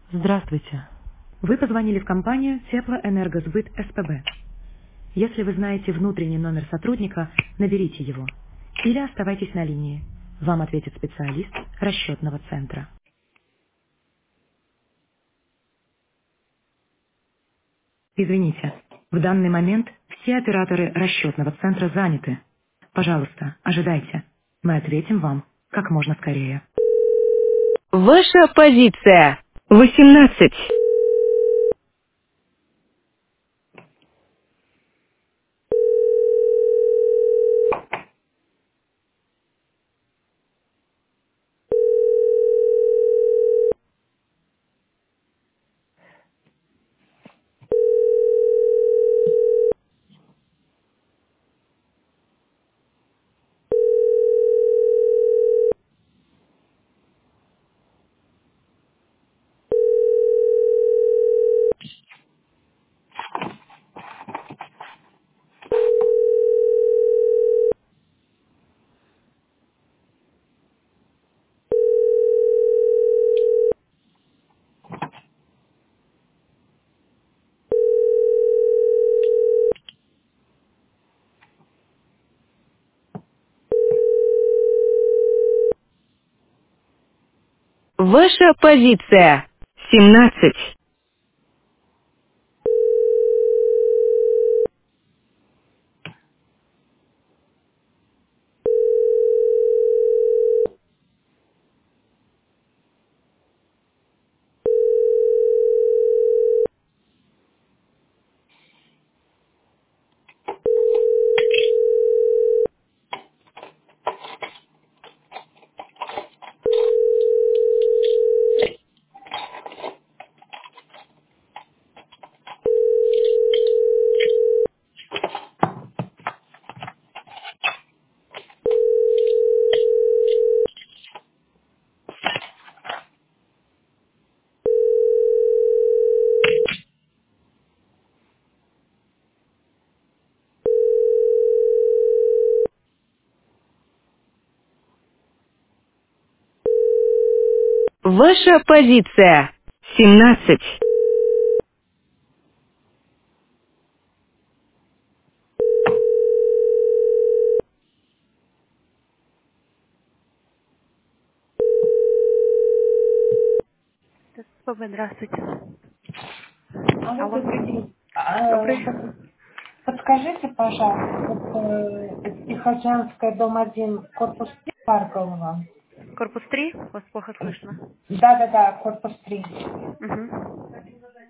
Здравствуйте. Вы позвонили в компанию Теплоэнергосбыт СПБ. Если вы знаете внутренний номер сотрудника, наберите его. Или оставайтесь на линии. Вам ответит специалист расчетного центра. Извините, в данный момент все операторы расчетного центра заняты. Пожалуйста, ожидайте. Мы ответим вам как можно скорее. Ваша позиция 18. Ваша позиция 17. Ваша позиция 17. Здравствуйте. Алло, Алло. добрый день. Добрый. Подскажите, пожалуйста, вот Тихоокеанская, дом 1, корпус 3, Парголова. Корпус 3? Вас плохо слышно. Да-да-да, корпус 3. Угу.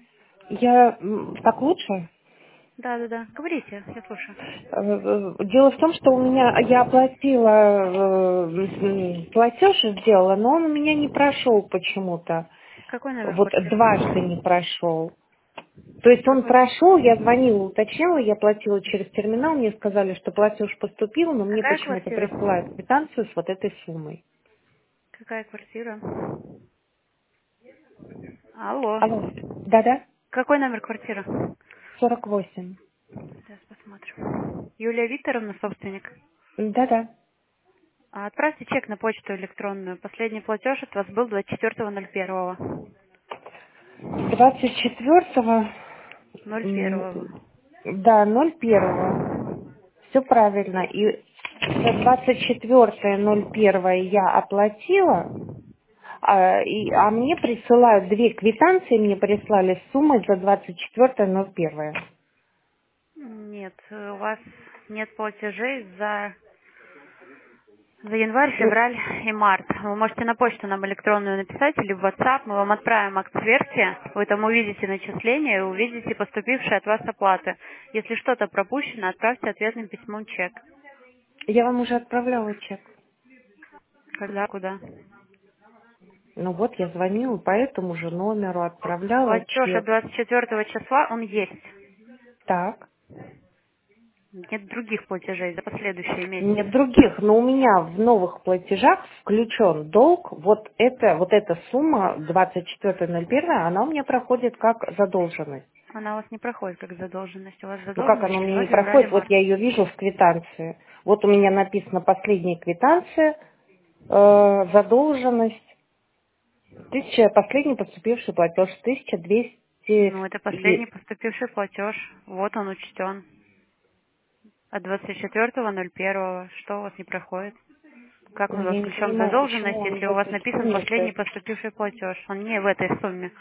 Так лучше? Да. Говорите, я слушаю. Дело в том, что я оплатила, платеж сделала, но он у меня не прошел почему-то. Какой номер Вот квартиры? дважды не прошел. То есть он Какой? прошел, я звонила, уточняла, я платила через терминал, мне сказали, что платеж поступил, но мне Какая почему-то квартира? присылают квитанцию с вот этой суммой. Какая квартира? Алло. Алло, да-да, Какой номер квартиры? 48. Сейчас посмотрим. Юлия Викторовна, собственник. Да-да. Отправьте чек на почту электронную. Последний платеж от вас был 24.01. 24-го, 01. да, 01-го, все правильно. И за 24.01 я оплатила, а мне присылают две квитанции, мне прислали с суммой за 24.01. Нет, у вас нет платежей за январь, февраль и март. Вы можете на почту нам электронную написать или в WhatsApp. Мы вам отправим акт сверки. Вы там увидите начисление и увидите поступившие от вас оплаты. Если что-то пропущено, отправьте ответным письмом чек. Я вам уже отправляла чек. Когда, куда? Ну вот, я звонила по этому же номеру, отправляла Платеж от чек. 24 числа, он есть. Так. Нет других платежей за последующие Нет месяцы. других, но у меня в новых платежах включен долг. Вот эта сумма 24.01, она у меня проходит как задолженность. Она у вас не проходит как задолженность. У вас Ну как она задолженность у меня январь, не февраль и проходит? Вот март. я ее вижу в квитанции. Вот у меня написано последняя квитанция, задолженность. Последний поступивший платеж 1200. Ну, это последний поступивший платеж. Вот он учтен. От 24.01. Что у вас не проходит? Как Ну, мы я не включен в понимаю, задолженность, почему он если в у вас этой написан сумме последний стоит. поступивший платеж? Он не в этой сумме.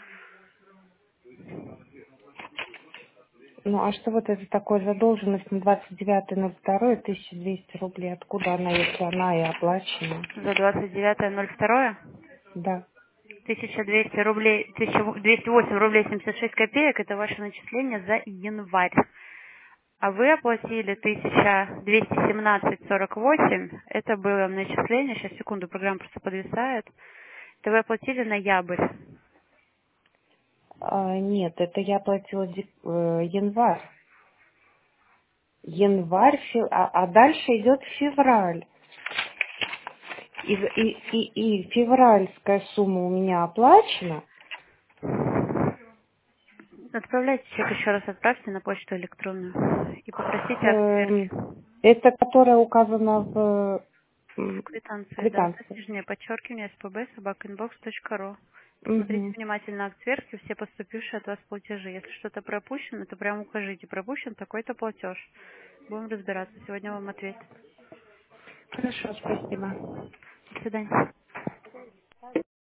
Ну, а что вот это такое задолженность на 29.02 1200 рублей? Откуда она, если она и оплачена? За 29.02 Да. 1200 рублей, 1208 рублей 76 копеек, это ваше начисление за январь. А вы оплатили 1217,48, это было начисление, сейчас секунду, программа просто подвисает. Это вы оплатили ноябрь. Нет, это я платила январь. А дальше идет февраль. И февральская сумма у меня оплачена. Отправляйте чек еще раз, отправьте на почту электронную и попросите акт сверки. Это которая указана в Квитанции, да, квитанции. нижнее подчеркивание spb@inbox.ru. Посмотрите Мгм. внимательно акт сверки, все поступившие от вас платежи. Если что-то пропущено, то прямо укажите, пропущен такой-то платеж. Будем разбираться. Сегодня вам ответят. Хорошо, спасибо. До свидания.